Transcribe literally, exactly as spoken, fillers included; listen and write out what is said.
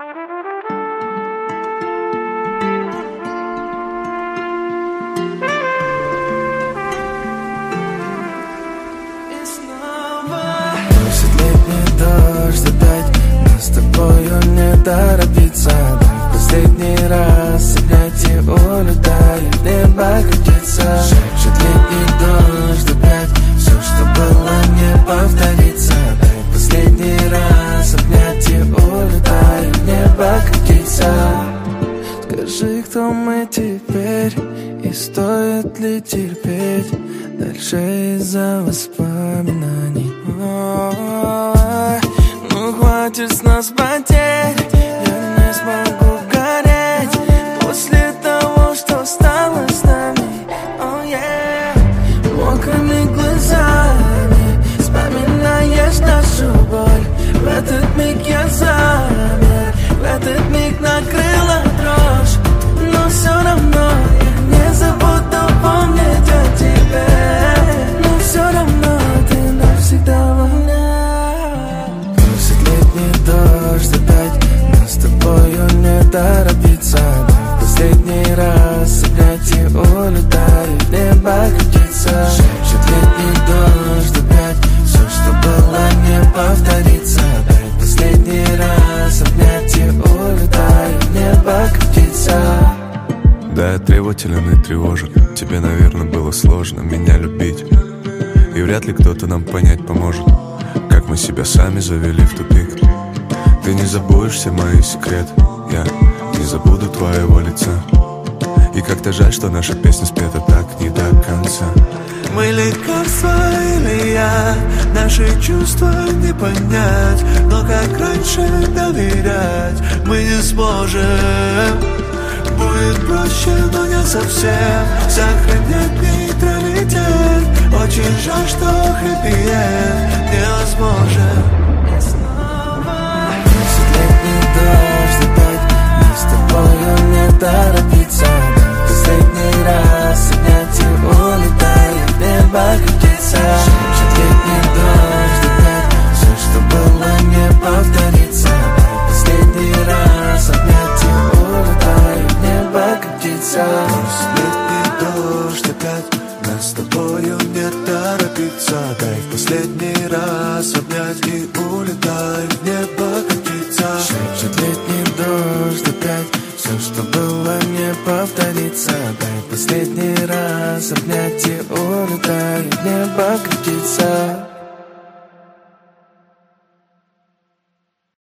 Летний дождь опять, но с тобою не торопиться. Дай в последний раз обнять и улетай, в небо катиться. Шепчет летний дождь опять, все, что было, не повторится. Дай в последний раз обнять и улетай, в небо катиться. Скажи, кто мы теперь, и стоит ли терпеть дальше из-за воспоминаний? Ой, ну хватит с нас потерь, я не смогу гореть после того, что стало с нами. Oh, yeah. Мокрыми глазами вспоминаешь нашу боль. В этот миг я замер, в этот миг накрыла дрожь. Но все равно я не забуду помнить о тебе. Но все равно ты навсегда во мне. Просит летний дождь опять, но с тобою не торопиться. Дай в последний раз обнять и улетай, в небо катиться. Шепчет летний дождь опять, все, что было, не повторится. Дай в последний раз обнять и улетай, в небо катиться. Да, требователен и тревожен. Тебе, наверное, было сложно меня любить, и вряд ли кто-то нам понять поможет, как мы себя сами завели в тупик. Ты не забудешь все мои секреты, я не забуду твоего лица. И как-то жаль, что наша песня спета так не до конца. Мы лекарства или я, наши чувства не понять, но как раньше доверять мы не сможем. Будет проще, но не совсем сохранять нейтралитет. Очень жаль, что хэппи-энд невозможен. Просит летний дождь опять, но с тобою не торопиться. Дай последний раз обнять и улетай, в небо катиться. Шепчет летний дождь опять, все, что было, не повторится. Дай последний раз обнять и улетай, в небо катиться. Летний дождь опять, нас с тобою не торопиться. Дай в последний раз обнять и улетай, в небо катиться. Шепчет летний дождь опять, все, что было, не повторится. Дай последний раз обнять и улетай, в небо катиться.